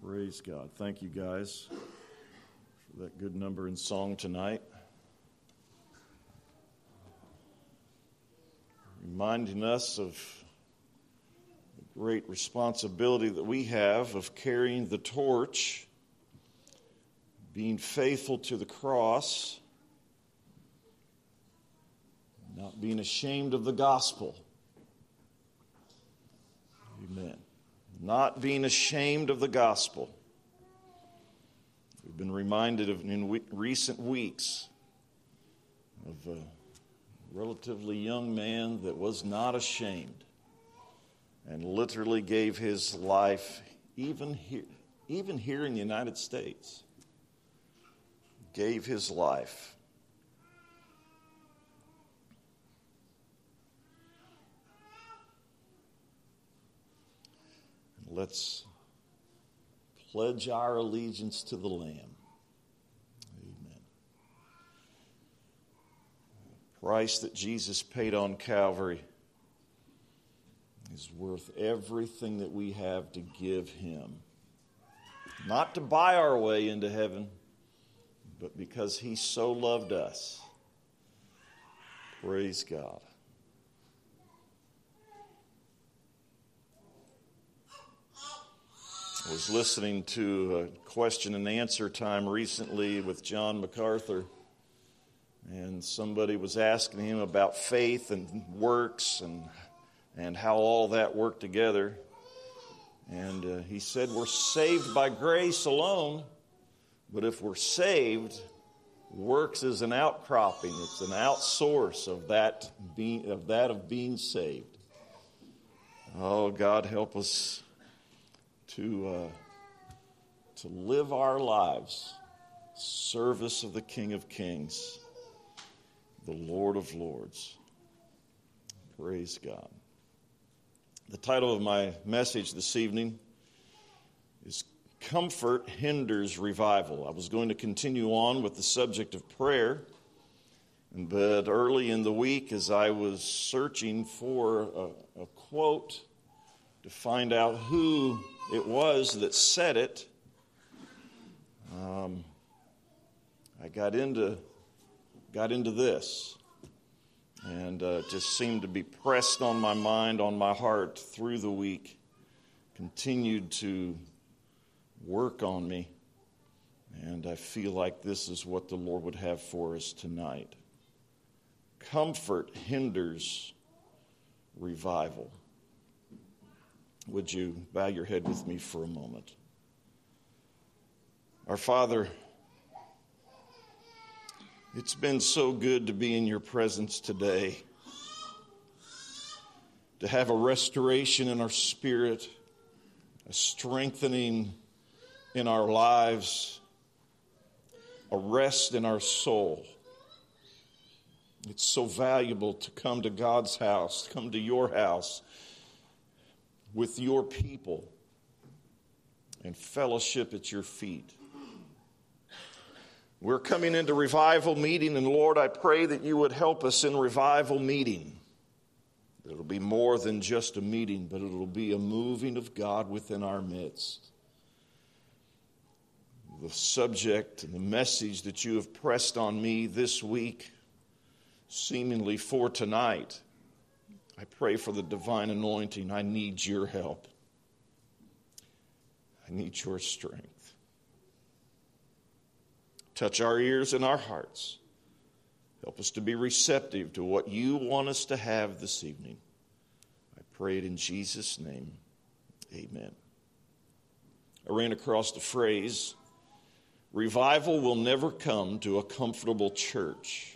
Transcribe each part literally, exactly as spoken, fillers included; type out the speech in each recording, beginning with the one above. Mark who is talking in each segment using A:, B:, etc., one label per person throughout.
A: Praise God. Thank you guys for that good number in song tonight. Reminding us of the great responsibility that we have of carrying the torch, being faithful to the cross, not being ashamed of the gospel. Amen. Not being ashamed of the gospel. We've been reminded of in we, recent weeks of a relatively young man that was not ashamed and literally gave his life, even here, even here in the United States, gave his life. Let's pledge our allegiance to the Lamb. Amen. The price that Jesus paid on Calvary is worth everything that we have to give him. Not to buy our way into heaven, but because he so loved us. Praise God. I was listening to a question and answer time recently with John MacArthur, and somebody was asking him about faith and works and and how all that worked together. And uh, he said, we're saved by grace alone, but if we're saved, works is an outcropping. It's an outsource of that being, of that of being saved. Oh, God, help us to uh, to live our lives service of the King of Kings, the Lord of Lords. Praise God. The title of my message this evening is Comfort Hinders Revival. I was going to continue on with the subject of prayer, but early in the week as I was searching for a, a quote to find out who it was that said it, um, I got into got into this, and uh, it just seemed to be pressed on my mind, on my heart through the week, continued to work on me, and I feel like this is what the Lord would have for us tonight. Comfort hinders revival. Would you bow your head with me for a moment? Our Father, it's been so good to be in your presence today, to have a restoration in our spirit, a strengthening in our lives, a rest in our soul. It's so valuable to come to God's house, to come to your house, with your people and fellowship at your feet. We're coming into revival meeting, and Lord, I pray that you would help us in revival meeting. It'll be more than just a meeting, but it'll be a moving of God within our midst. The subject and the message that you have pressed on me this week, seemingly for tonight, I pray for the divine anointing. I need your help. I need your strength. Touch our ears and our hearts. Help us to be receptive to what you want us to have this evening. I pray it in Jesus' name. Amen. I ran across the phrase, revival will never come to a comfortable church.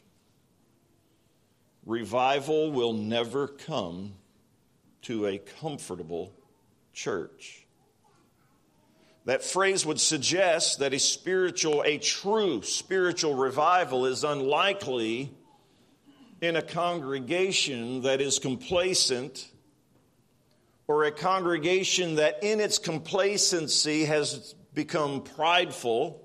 A: Revival will never come to a comfortable church. That phrase would suggest that a spiritual, a true spiritual revival is unlikely in a congregation that is complacent, or a congregation that in its complacency has become prideful,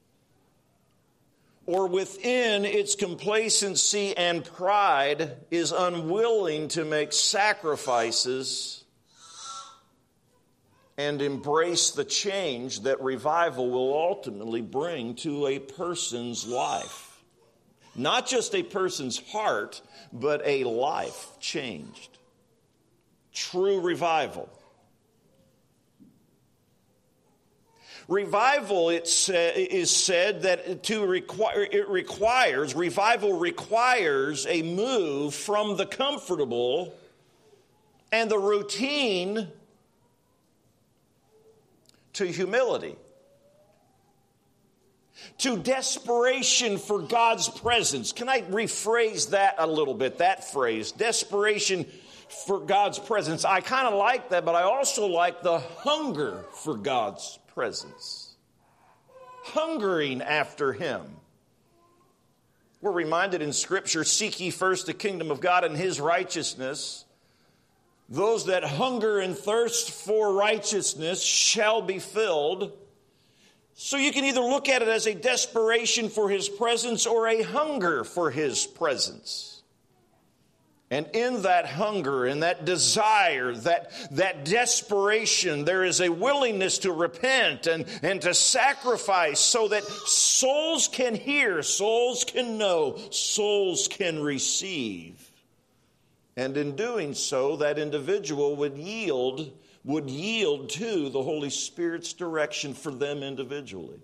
A: or within its complacency and pride is unwilling to make sacrifices and embrace the change that revival will ultimately bring to a person's life. Not just a person's heart, but a life changed. True revival. Revival, it is said that to require, it requires, revival requires a move from the comfortable and the routine to humility, to desperation for God's presence. Can I rephrase that a little bit, that phrase, desperation for God's presence? I kind of like that, but I also like the hunger for God's presence. Hungering after Him. We're reminded in Scripture, seek ye first the kingdom of God and His righteousness. Those that hunger and thirst for righteousness shall be filled. So you can either look at it as a desperation for His presence or a hunger for His presence. And in that hunger, in that desire, that, that desperation, there is a willingness to repent and, and to sacrifice so that souls can hear, souls can know, souls can receive. And in doing so, that individual would yield, would yield to the Holy Spirit's direction for them individually.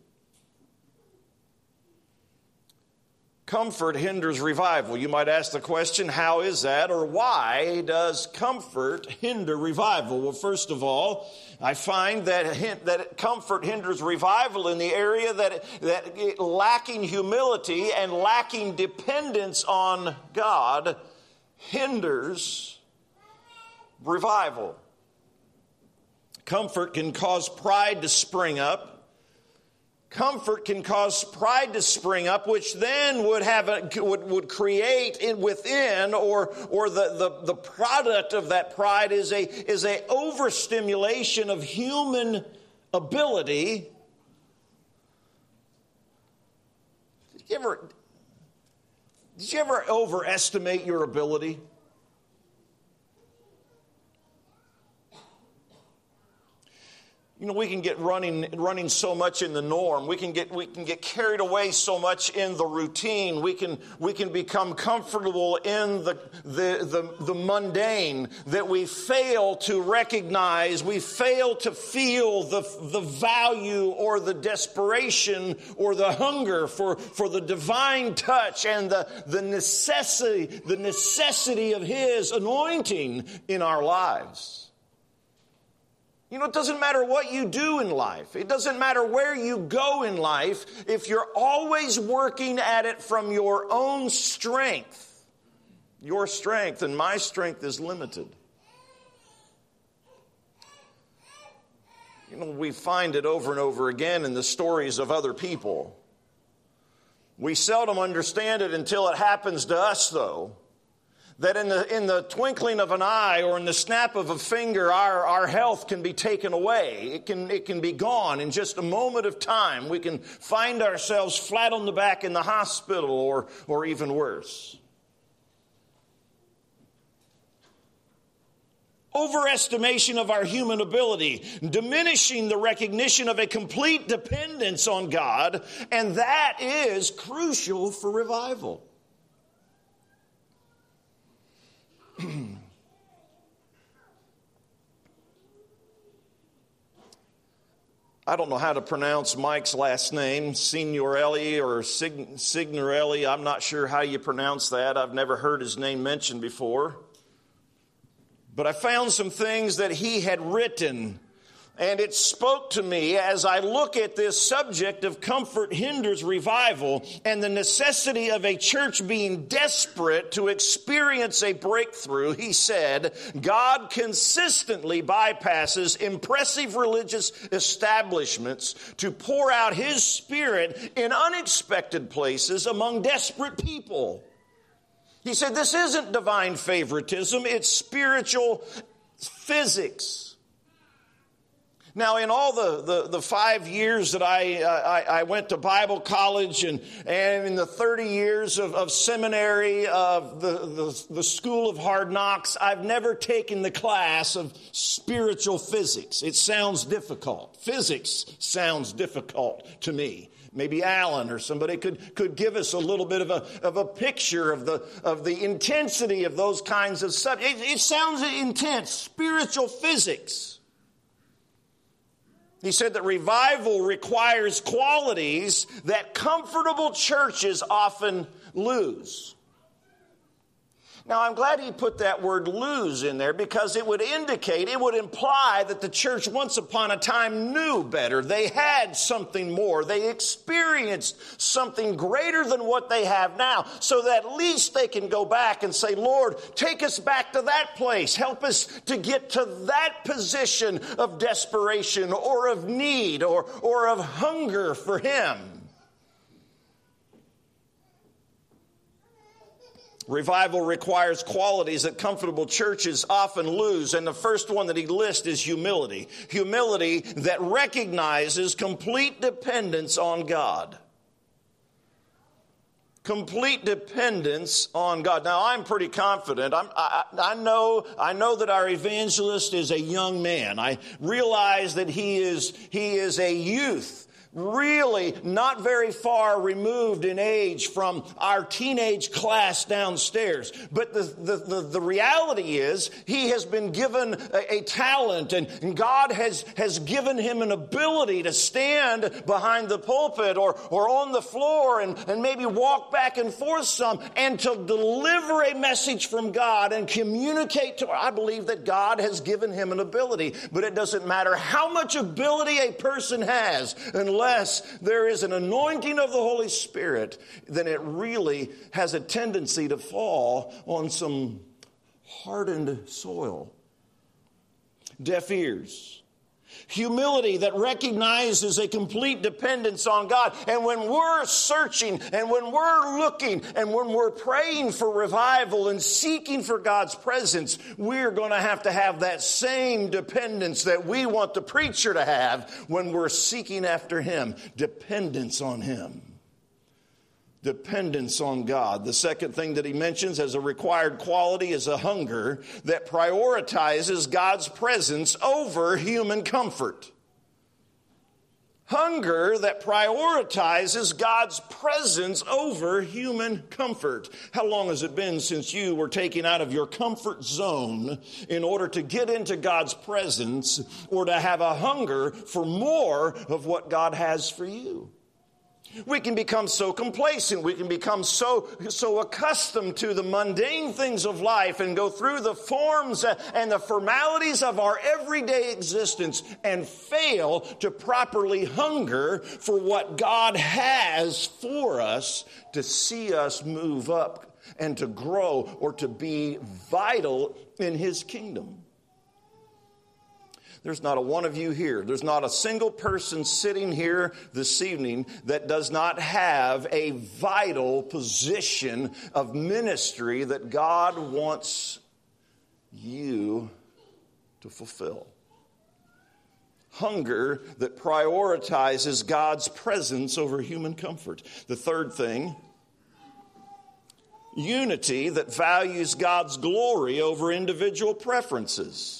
A: Comfort hinders revival. You might ask the question, how is that, or why does comfort hinder revival? Well, first of all, I find that that comfort hinders revival in the area that that it, lacking humility and lacking dependence on God hinders revival. Comfort can cause pride to spring up. Comfort can cause pride to spring up, which then would have a, would, would create in within, or or the, the, the product of that pride is a is a overstimulation of human ability. Did you ever did you ever overestimate your ability? You know, we can get running running so much in the norm. We can get we can get carried away so much in the routine. We can we can become comfortable in the the the, the mundane that we fail to recognize. We fail to feel the the value or the desperation or the hunger for, for the divine touch and the, the necessity the necessity of His anointing in our lives. You know, it doesn't matter what you do in life. It doesn't matter where you go in life. If you're always working at it from your own strength, your strength and my strength is limited. You know, we find it over and over again in the stories of other people. We seldom understand it until it happens to us, though. That in the in the twinkling of an eye or in the snap of a finger, our, our health can be taken away. It can it can be gone in just a moment of time. We can find ourselves flat on the back in the hospital or or even worse. Overestimation of our human ability, diminishing the recognition of a complete dependence on God, and that is crucial for revival. I don't know how to pronounce Mike's last name, Signorelli or Sig- Signorelli. I'm not sure how you pronounce that. I've never heard his name mentioned before. But I found some things that he had written, and it spoke to me as I look at this subject of comfort hinders revival and the necessity of a church being desperate to experience a breakthrough. He said, God consistently bypasses impressive religious establishments to pour out His Spirit in unexpected places among desperate people. He said, this isn't divine favoritism, it's spiritual physics. Now, in all the, the, the five years that I, I I went to Bible college and, and in the thirty years of, of seminary, of the, the, the School of Hard Knocks, I've never taken the class of spiritual physics. It sounds difficult. Physics sounds difficult to me. Maybe Alan or somebody could, could give us a little bit of a, of a picture of the, of the intensity of those kinds of subjects. It, it sounds intense. Spiritual physics. He said that revival requires qualities that comfortable churches often lose. Now, I'm glad he put that word lose in there because it would indicate, it would imply that the church once upon a time knew better. They had something more. They experienced something greater than what they have now, so that at least they can go back and say, Lord, take us back to that place. Help us to get to that position of desperation or of need or, or of hunger for Him. Revival requires qualities that comfortable churches often lose, and the first one that he lists is humility. Humility that recognizes complete dependence on God. Complete dependence on God. Now, I'm pretty confident. I'm, I, I know, I know that our evangelist is a young man. I realize that he is, he is a youth. Really not very far removed in age from our teenage class downstairs. But the, the, the, the reality is he has been given a, a talent and, and God has, has given him an ability to stand behind the pulpit or, or on the floor and, and maybe walk back and forth some and to deliver a message from God and communicate to, I believe that God has given him an ability. But it doesn't matter how much ability a person has unless Unless there is an anointing of the Holy Spirit, then it really has a tendency to fall on some hardened soil. Deaf ears. Humility that recognizes a complete dependence on God. And when we're searching and when we're looking and when we're praying for revival and seeking for God's presence, we're going to have to have that same dependence that we want the preacher to have when we're seeking after Him. Dependence on Him. Dependence on God. The second thing that he mentions as a required quality is a hunger that prioritizes God's presence over human comfort. Hunger that prioritizes God's presence over human comfort. How long has it been since you were taken out of your comfort zone in order to get into God's presence or to have a hunger for more of what God has for you? We can become so complacent. We can become so, so accustomed to the mundane things of life and go through the forms and the formalities of our everyday existence and fail to properly hunger for what God has for us to see us move up and to grow or to be vital in His kingdom. There's not a one of you here. There's not a single person sitting here this evening that does not have a vital position of ministry that God wants you to fulfill. Hunger that prioritizes God's presence over human comfort. The third thing, unity that values God's glory over individual preferences.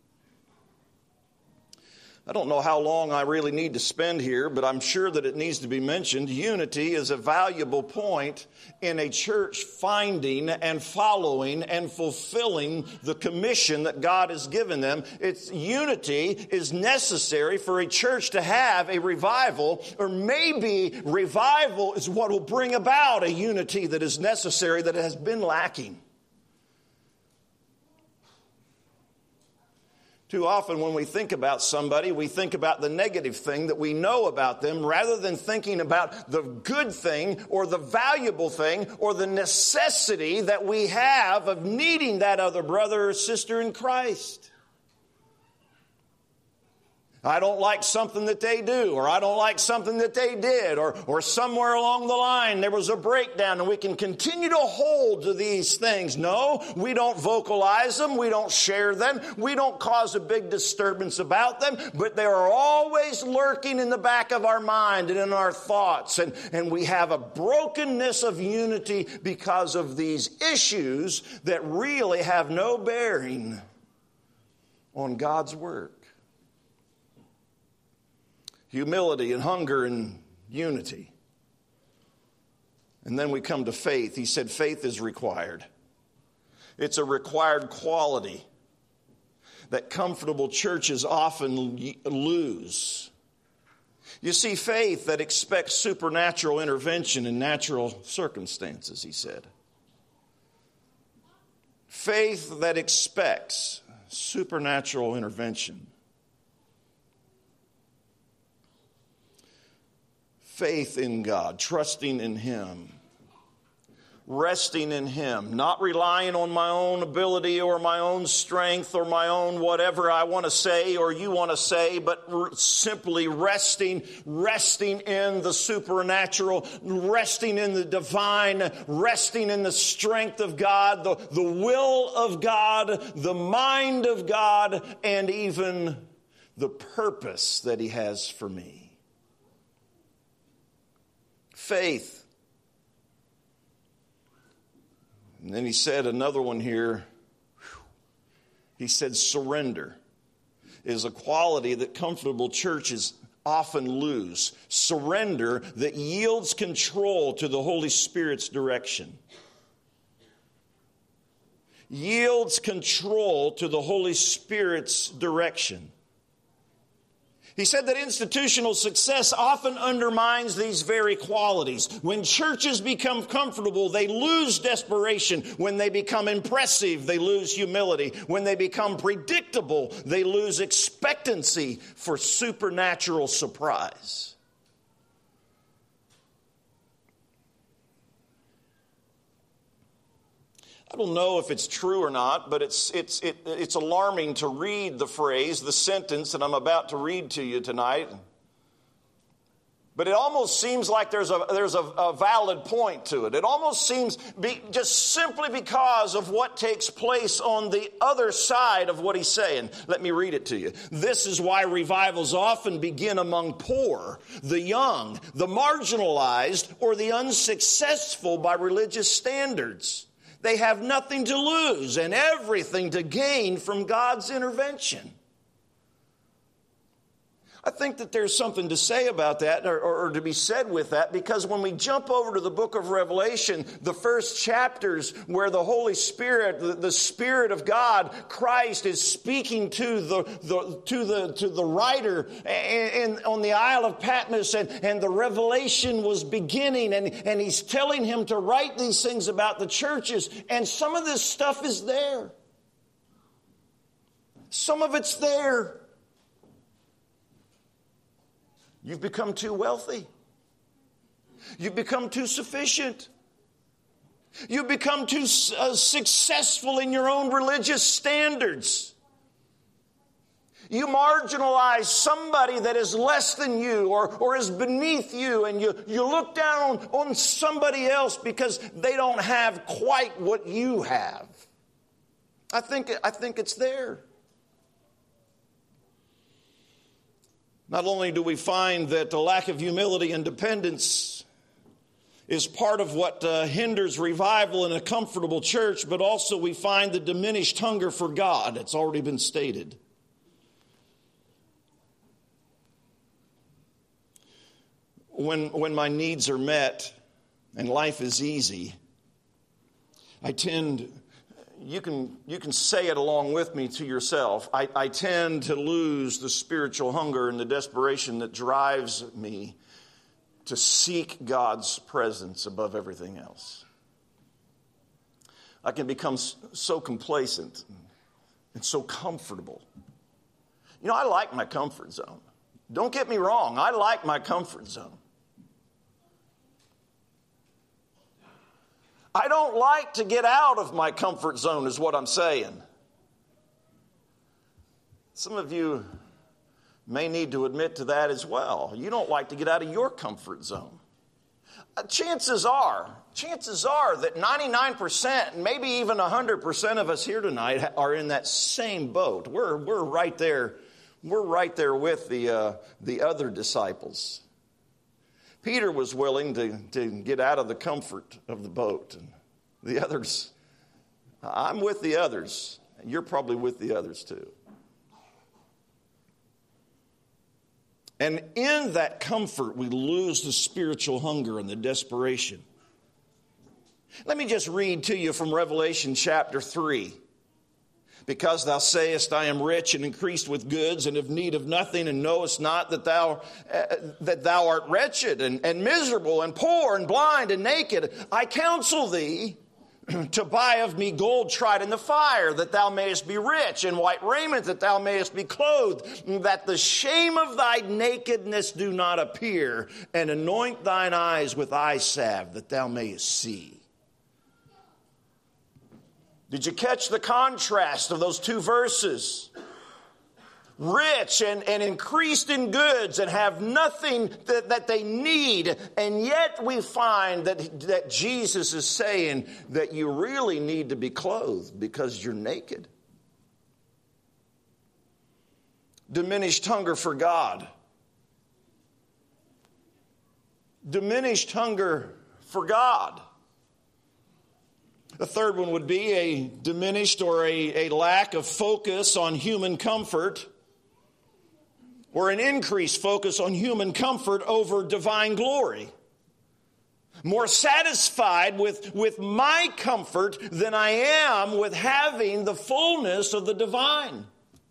A: I don't know how long I really need to spend here, but I'm sure that it needs to be mentioned. Unity is a valuable point in a church finding and following and fulfilling the commission that God has given them. It's unity is necessary for a church to have a revival, or maybe revival is what will bring about a unity that is necessary that has been lacking. Too often when we think about somebody, we think about the negative thing that we know about them rather than thinking about the good thing or the valuable thing or the necessity that we have of needing that other brother or sister in Christ. I don't like something that they do, or I don't like something that they did, or, or somewhere along the line there was a breakdown, and we can continue to hold to these things. No, we don't vocalize them. We don't share them. We don't cause a big disturbance about them, but they are always lurking in the back of our mind and in our thoughts, and, and we have a brokenness of unity because of these issues that really have no bearing on God's work. Humility and hunger and unity. And then we come to faith. He said faith is required. It's a required quality that comfortable churches often lose. You see, faith that expects supernatural intervention in natural circumstances, he said. Faith that expects supernatural intervention. Faith in God, trusting in Him, resting in Him, not relying on my own ability or my own strength or my own whatever I want to say or you want to say, but r- simply resting, resting in the supernatural, resting in the divine, resting in the strength of God, the, the will of God, the mind of God, and even the purpose that He has for me. Faith. And then he said another one here. He said surrender is a quality that comfortable churches often lose. Surrender that yields control to the Holy Spirit's direction. Yields control to the Holy Spirit's direction. He said that institutional success often undermines these very qualities. When churches become comfortable, they lose desperation. When they become impressive, they lose humility. When they become predictable, they lose expectancy for supernatural surprise. I don't know if it's true or not, but it's it's it, it's alarming to read the phrase, the sentence that I'm about to read to you tonight. But it almost seems like there's a there's a, a valid point to it. It almost seems be, just simply because of what takes place on the other side of what he's saying. Let me read it to you. This is why revivals often begin among poor, the young, the marginalized, or the unsuccessful by religious standards. They have nothing to lose and everything to gain from God's intervention. I think that there's something to say about that or, or, or to be said with that, because when we jump over to the book of Revelation, the first chapters where the Holy Spirit, the, the Spirit of God, Christ, is speaking to the, the to the to the writer and, and on the Isle of Patmos, and, and the revelation was beginning, and, and he's telling him to write these things about the churches, and some of this stuff is there. Some of it's there. You've become too wealthy. You've become too sufficient. You've become too uh, successful in your own religious standards. You marginalize somebody that is less than you or, or is beneath you, and you, you look down on, on somebody else because they don't have quite what you have. I think, I think it's there. Not only do we find that the lack of humility and dependence is part of what uh, hinders revival in a comfortable church, but also we find the diminished hunger for God. It's already been stated. When, when my needs are met and life is easy, I tend... You can you can say it along with me to yourself. I, I tend to lose the spiritual hunger and the desperation that drives me to seek God's presence above everything else. I can become so complacent and so comfortable. You know, I like my comfort zone. Don't get me wrong. I like my comfort zone. I don't like to get out of my comfort zone is what I'm saying. Some of you may need to admit to that as well. You don't like to get out of your comfort zone. Uh, chances are, chances are that ninety-nine percent, maybe even one hundred percent of us here tonight are in that same boat. We're, we're right there. We're right there with the, uh, the other disciples. Peter was willing to, to get out of the comfort of the boat. And the others, I'm with the others. You're probably with the others too. And in that comfort, we lose the spiritual hunger and the desperation. Let me just read to you from Revelation chapter three. Because thou sayest, I am rich and increased with goods and have need of nothing, and knowest not that thou uh, that thou art wretched and, and miserable and poor and blind and naked. I counsel thee to buy of me gold tried in the fire, that thou mayest be rich, and white raiment, that thou mayest be clothed, that the shame of thy nakedness do not appear, and anoint thine eyes with eye salve, that thou mayest see. Did you catch the contrast of those two verses? Rich and, and increased in goods and have nothing that, that they need. And yet we find that, that Jesus is saying that you really need to be clothed because you're naked. Diminished hunger for God. Diminished hunger for God. The third one would be a diminished or a, a lack of focus on human comfort, or an increased focus on human comfort over divine glory. More satisfied with, with my comfort than I am with having the fullness of the divine.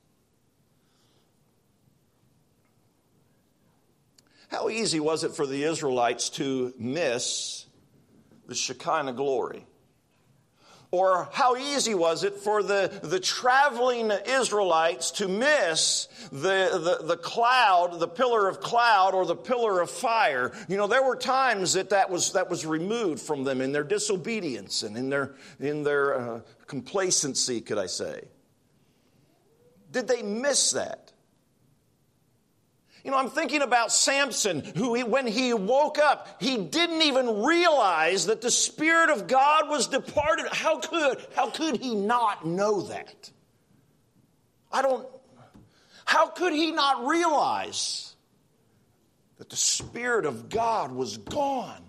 A: How easy was it for the Israelites to miss the Shekinah glory? Or how easy was it for the, the traveling Israelites to miss the, the, the cloud, the pillar of cloud or the pillar of fire? You know, there were times that that was, that was removed from them in their disobedience and in their, in their uh, complacency, could I say. Did they miss that? You know, I'm thinking about Samson, who he, when he woke up, he didn't even realize that the Spirit of God was departed. How could, how could he not know that? I don't, how could he not realize that the Spirit of God was gone?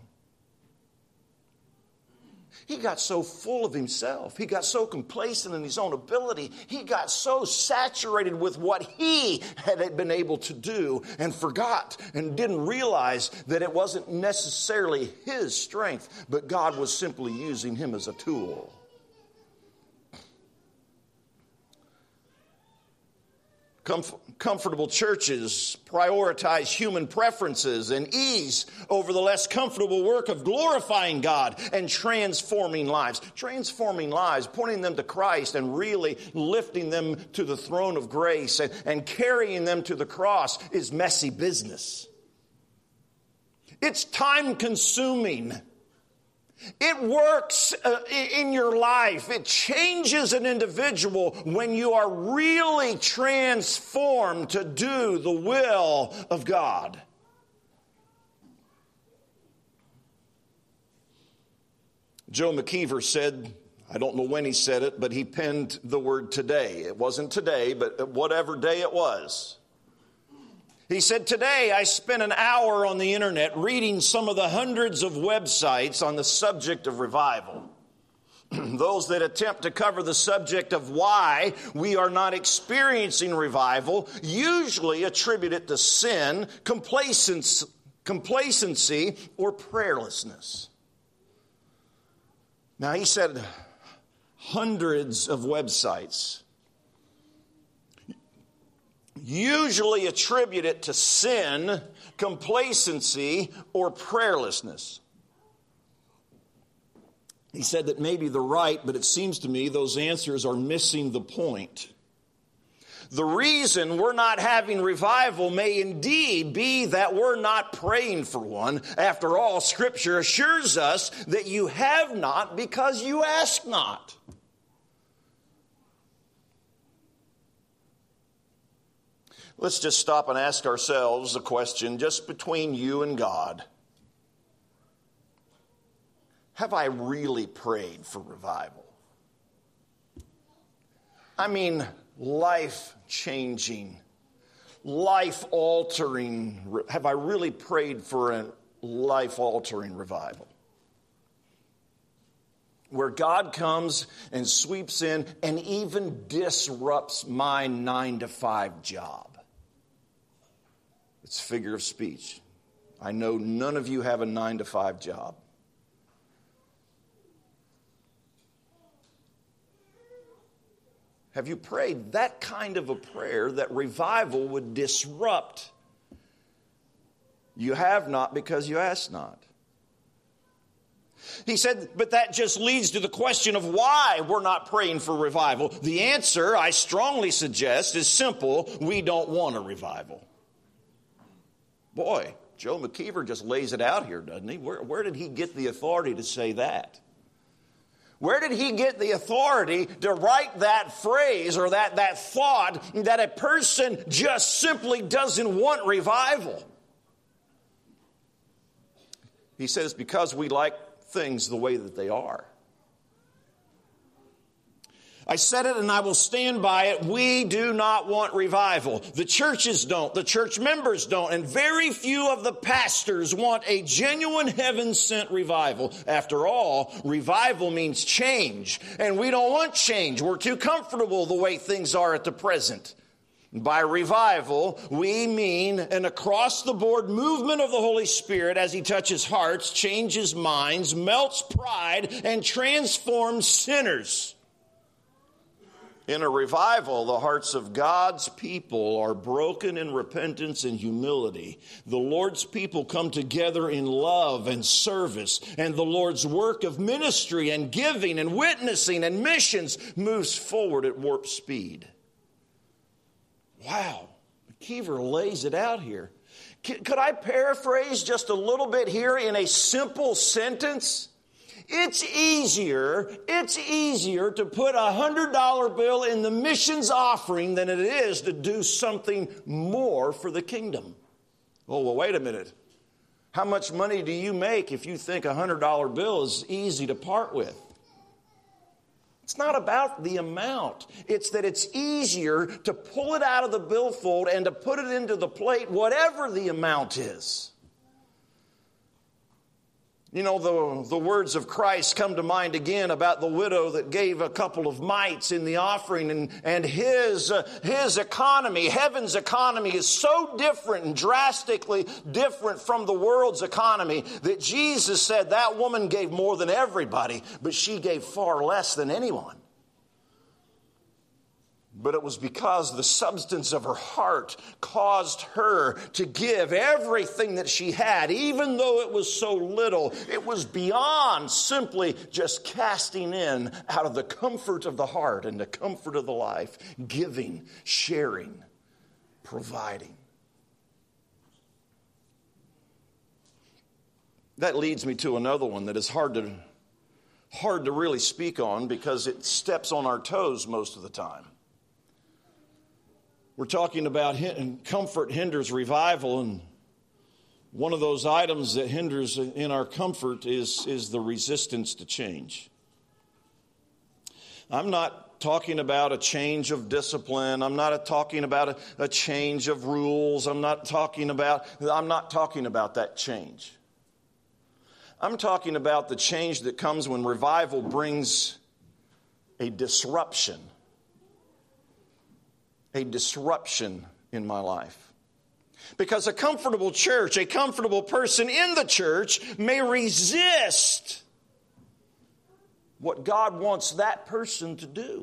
A: He got so full of himself. He got so complacent in his own ability. He got so saturated with what he had been able to do and forgot and didn't realize that it wasn't necessarily his strength, but God was simply using him as a tool. Comf- comfortable churches prioritize human preferences and ease over the less comfortable work of glorifying God and transforming lives. Transforming lives, pointing them to Christ and really lifting them to the throne of grace and, and carrying them to the cross is messy business. It's time-consuming. It works uh, in your life. It changes an individual when you are really transformed to do the will of God. Joe McKeever said, I don't know when he said it, but he penned the word today. It wasn't today, but whatever day it was. He said, today I spent an hour on the internet reading some of the hundreds of websites on the subject of revival. Those that attempt to cover the subject of why we are not experiencing revival usually attribute it to sin, complacency, complacency, or prayerlessness. Now, he said hundreds of websites usually attribute it to sin, complacency, or prayerlessness. He said that maybe they're right, but it seems to me those answers are missing the point. The reason we're not having revival may indeed be that we're not praying for one. After all, Scripture assures us that you have not because you ask not. Let's just stop and ask ourselves a question just between you and God. Have I really prayed for revival? I mean, life-changing, life-altering. Have I really prayed for a life-altering revival? Where God comes and sweeps in and even disrupts my nine to five job. It's a figure of speech. I know none of you have a nine to five job. Have you prayed that kind of a prayer that revival would disrupt? You have not because you ask not. He said, but that just leads to the question of why we're not praying for revival. The answer, I strongly suggest, is simple. We don't want a revival. Boy, Joe McKeever just lays it out here, doesn't he? Where, where did he get the authority to say that? Where did he get the authority to write that phrase or that, that thought that a person just simply doesn't want revival? He says, because we like things the way that they are. I said it and I will stand by it. We do not want revival. The churches don't. The church members don't. And very few of the pastors want a genuine heaven-sent revival. After all, revival means change. And we don't want change. We're too comfortable the way things are at the present. By revival, we mean an across-the-board movement of the Holy Spirit as He touches hearts, changes minds, melts pride, and transforms sinners. In a revival, the hearts of God's people are broken in repentance and humility. The Lord's people come together in love and service, and the Lord's work of ministry and giving and witnessing and missions moves forward at warp speed. Wow, McKeever lays it out here. Could I paraphrase just a little bit here in a simple sentence? It's easier, it's easier to put a one hundred dollar bill in the missions offering than it is to do something more for the kingdom. Oh, well, wait a minute. How much money do you make if you think a one hundred dollar bill is easy to part with? It's not about the amount. It's that it's easier to pull it out of the billfold and to put it into the plate, whatever the amount is. You know, the, the words of Christ come to mind again about the widow that gave a couple of mites in the offering, and, and his, uh, his economy, heaven's economy, is so different and drastically different from the world's economy that Jesus said that woman gave more than everybody, but she gave far less than anyone. But it was because the substance of her heart caused her to give everything that she had, even though it was so little. It was beyond simply just casting in out of the comfort of the heart and the comfort of the life, giving, sharing, providing. That leads me to another one that is hard to, hard to really speak on because it steps on our toes most of the time. We're talking about comfort hinders revival, and one of those items that hinders in our comfort is, is the resistance to change. I'm not talking about a change of discipline. I'm not talking about a, a change of rules. I'm not talking about, I'm not talking about that change. I'm talking about the change that comes when revival brings a disruption. A disruption in my life. Because a comfortable church, a comfortable person in the church may resist what God wants that person to do.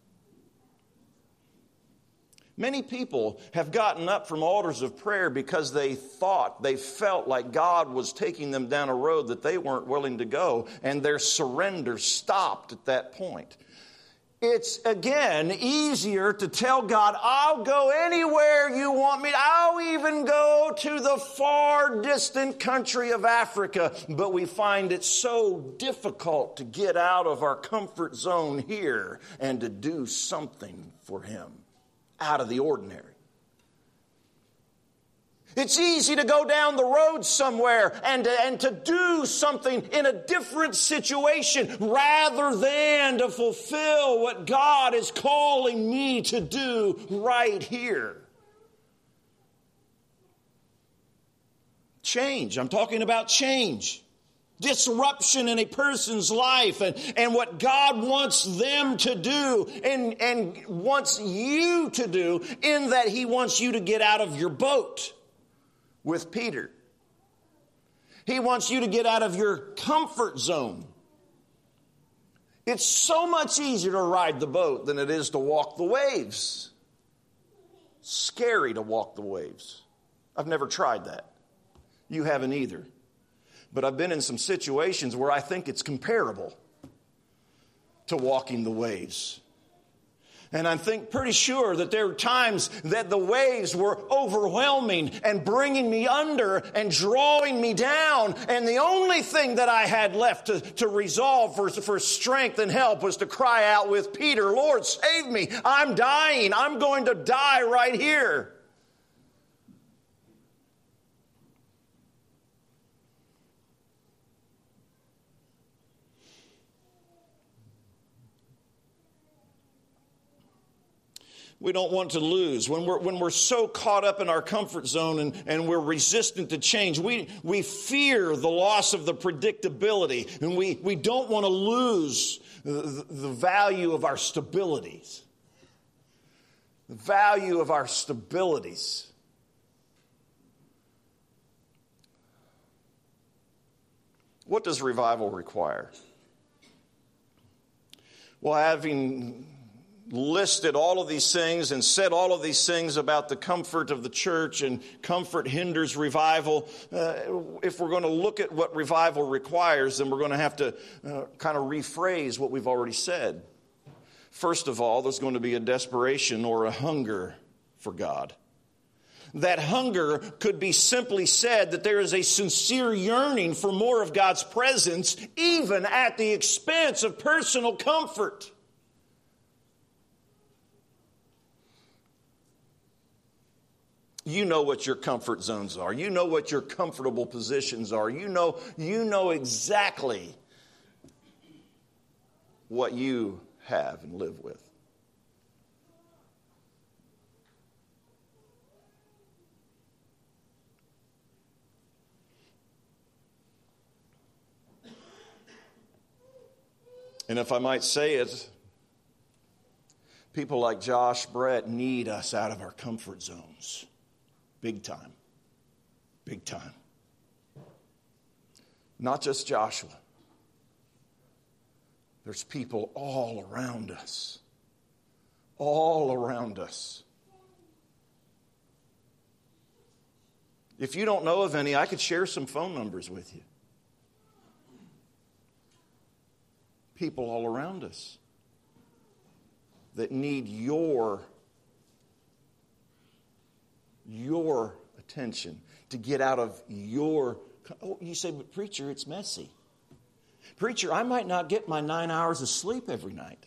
A: Many people have gotten up from altars of prayer because they thought, they felt like God was taking them down a road that they weren't willing to go, and their surrender stopped at that point. It's, again, easier to tell God, I'll go anywhere you want me. I'll even go to the far distant country of Africa. But we find it so difficult to get out of our comfort zone here and to do something for Him out of the ordinary. It's easy to go down the road somewhere and, and to do something in a different situation rather than to fulfill what God is calling me to do right here. Change. I'm talking about change. Disruption in a person's life and, and what God wants them to do and, and wants you to do, in that He wants you to get out of your boat with Peter. He wants you to get out of your comfort zone. It's so much easier to ride the boat than it is to walk the waves. Scary to walk the waves. I've never tried that. You haven't either. But I've been in some situations where I think it's comparable to walking the waves. And I think pretty sure that there are times that the waves were overwhelming and bringing me under and drawing me down. And the only thing that I had left to, to resolve for, for strength and help was to cry out with Peter, Lord, save me. I'm dying. I'm going to die right here. We don't want to lose. When we're, when we're so caught up in our comfort zone and, and we're resistant to change, we, we fear the loss of the predictability, and we, we don't want to lose the, the value of our stabilities. The value of our stabilities. What does revival require? Well, having listed all of these things and said all of these things about the comfort of the church, and comfort hinders revival. Uh, if we're going to look at what revival requires, then we're going to have to uh, kind of rephrase what we've already said. First of all, there's going to be a desperation or a hunger for God. That hunger could be simply said that there is a sincere yearning for more of God's presence, even at the expense of personal comfort. You know what your comfort zones are. You know what your comfortable positions are. You know, you know exactly what you have and live with. And if I might say it, people like Josh Brett need us out of our comfort zones. Big time. Big time. Not just Joshua. There's people all around us. All around us. If you don't know of any, I could share some phone numbers with you. People all around us that need your your attention to get out of your... Oh, you say, but preacher, it's messy. Preacher, I might not get my nine hours of sleep every night.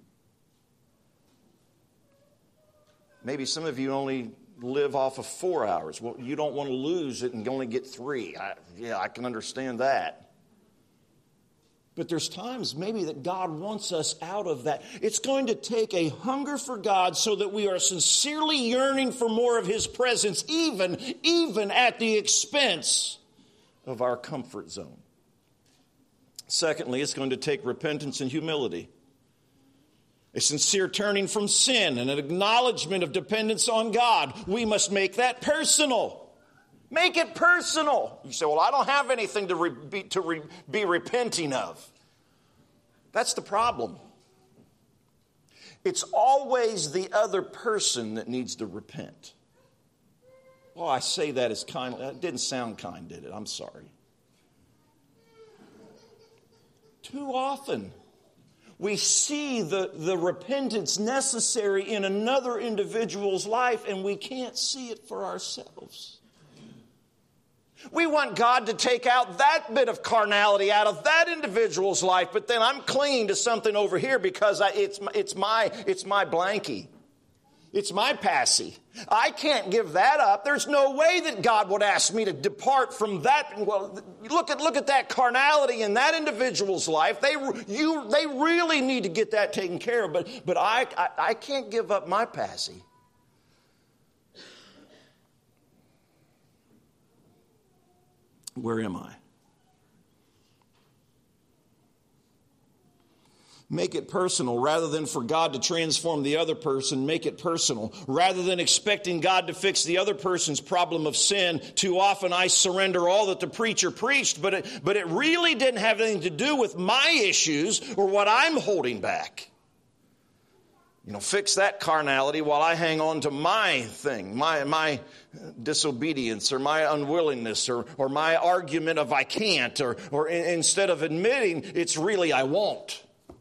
A: Maybe some of you only live off of four hours. Well, you don't want to lose it and only get three. I, yeah, I can understand that. But there's times maybe that God wants us out of that. It's going to take a hunger for God so that we are sincerely yearning for more of His presence, even, even at the expense of our comfort zone. Secondly, it's going to take repentance and humility. A sincere turning from sin and an acknowledgement of dependence on God. We must make that personal. Make it personal. You say, well, I don't have anything to, re- be, to re- be repenting of. That's the problem. It's always the other person that needs to repent. Oh, I say that as kind. That didn't sound kind, did it? I'm sorry. Too often, we see the, the repentance necessary in another individual's life, and we can't see it for ourselves. We want God to take out that bit of carnality out of that individual's life, but then I'm clinging to something over here because I, it's, it's, my, it's my blankie. It's my passy. I can't give that up. There's no way that God would ask me to depart from that. Well, look at look at that carnality in that individual's life. They you they really need to get that taken care of. But but I I, I can't give up my passy. Where am I? Make it personal. Rather than for God to transform the other person, make it personal. Rather than expecting God to fix the other person's problem of sin, too often I surrender all that the preacher preached, but it, but it really didn't have anything to do with my issues or what I'm holding back. You know, fix that carnality while I hang on to my thing, my my disobedience or my unwillingness or, or my argument of I can't, or, or in, instead of admitting it's really I won't.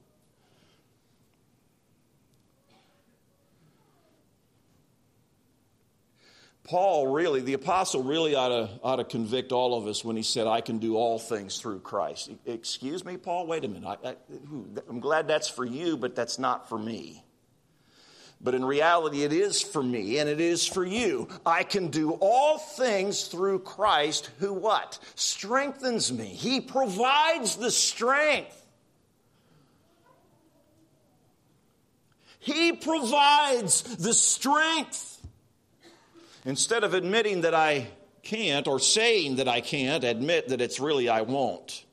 A: Paul really, the apostle really ought to, ought to convict all of us when he said, I can do all things through Christ. Excuse me, Paul? Wait a minute. I, I, I'm glad that's for you, but that's not for me. But in reality, it is for me and it is for you. I can do all things through Christ who what? Strengthens me. He provides the strength. He provides the strength. Instead of admitting that I can't or saying that I can't, admit that it's really I won't.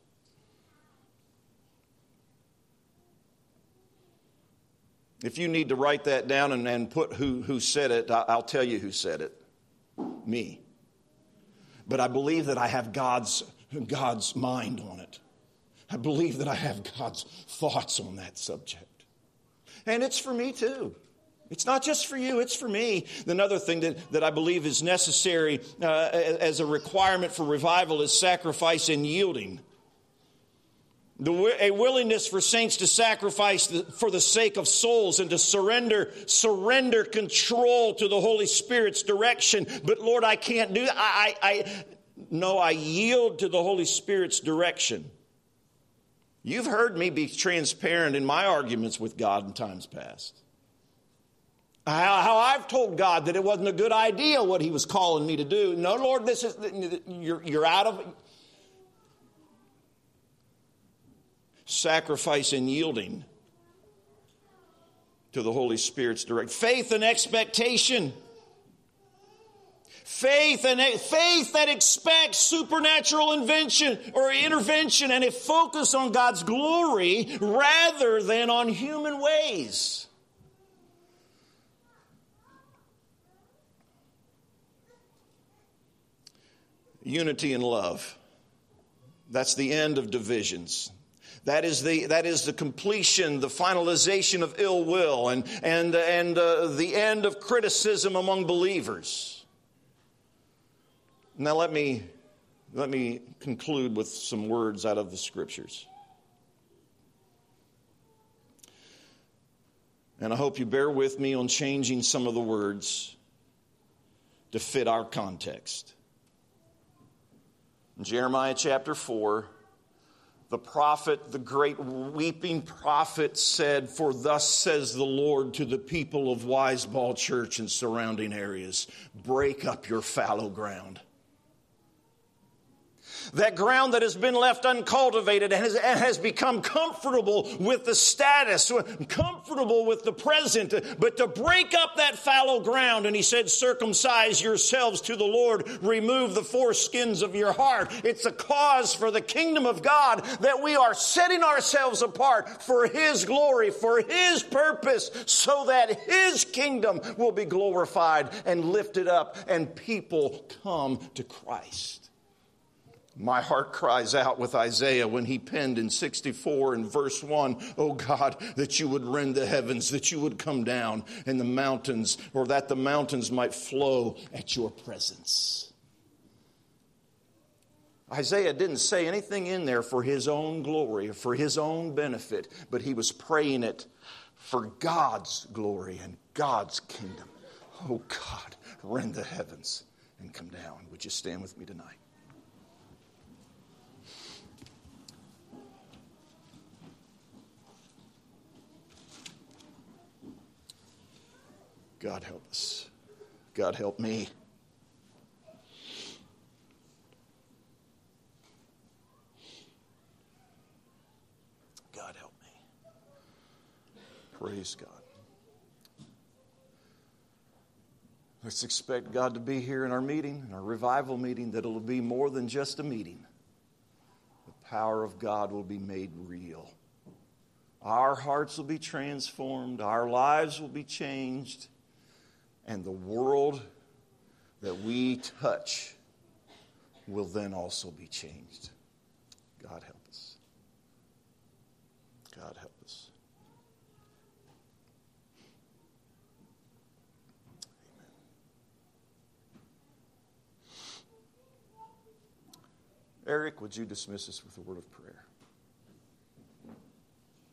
A: If you need to write that down and, and put who, who said it, I'll tell you who said it. Me. But I believe that I have God's, God's mind on it. I believe that I have God's thoughts on that subject. And it's for me too. It's not just for you, it's for me. Another thing that, that I believe is necessary uh, as a requirement for revival is sacrifice and yielding. The, a willingness for saints to sacrifice the, for the sake of souls and to surrender surrender control to the Holy Spirit's direction. But Lord, I can't do that. I, I, I, no, I yield to the Holy Spirit's direction. You've heard me be transparent in my arguments with God in times past. How, how I've told God that it wasn't a good idea what he was calling me to do. No, Lord, this is you're, you're out of sacrifice and yielding to the Holy Spirit's direct. Faith and expectation. Faith and faith that expects supernatural invention or intervention and a focus on God's glory rather than on human ways. Unity and love. That's the end of divisions. That is the that is the completion, the finalization of ill will, and and and uh, the end of criticism among believers. Now let me let me conclude with some words out of the Scriptures. And I hope you bear with me on changing some of the words to fit our context. In Jeremiah chapter four, the prophet, the great weeping prophet said, "For thus says the Lord to the people of Wiseball Church and surrounding areas, break up your fallow ground." That ground that has been left uncultivated and has, and has become comfortable with the status, comfortable with the present, but to break up that fallow ground, and he said, circumcise yourselves to the Lord, remove the foreskins of your heart. It's a cause for the kingdom of God that we are setting ourselves apart for his glory, for his purpose, so that his kingdom will be glorified and lifted up and people come to Christ. My heart cries out with Isaiah when he penned in sixty-four and verse one, "Oh God, that you would rend the heavens, that you would come down and the mountains, or that the mountains might flow at your presence." Isaiah didn't say anything in there for his own glory, for his own benefit, but he was praying it for God's glory and God's kingdom. Oh God, rend the heavens and come down. Would you stand with me tonight? God help us. God help me. God help me. Praise God. Let's expect God to be here in our meeting, in our revival meeting, that it will be more than just a meeting. The power of God will be made real. Our hearts will be transformed. Our lives will be changed. And the world that we touch will then also be changed. God help us. God help us. Amen. Eric, would you dismiss us with a word of prayer?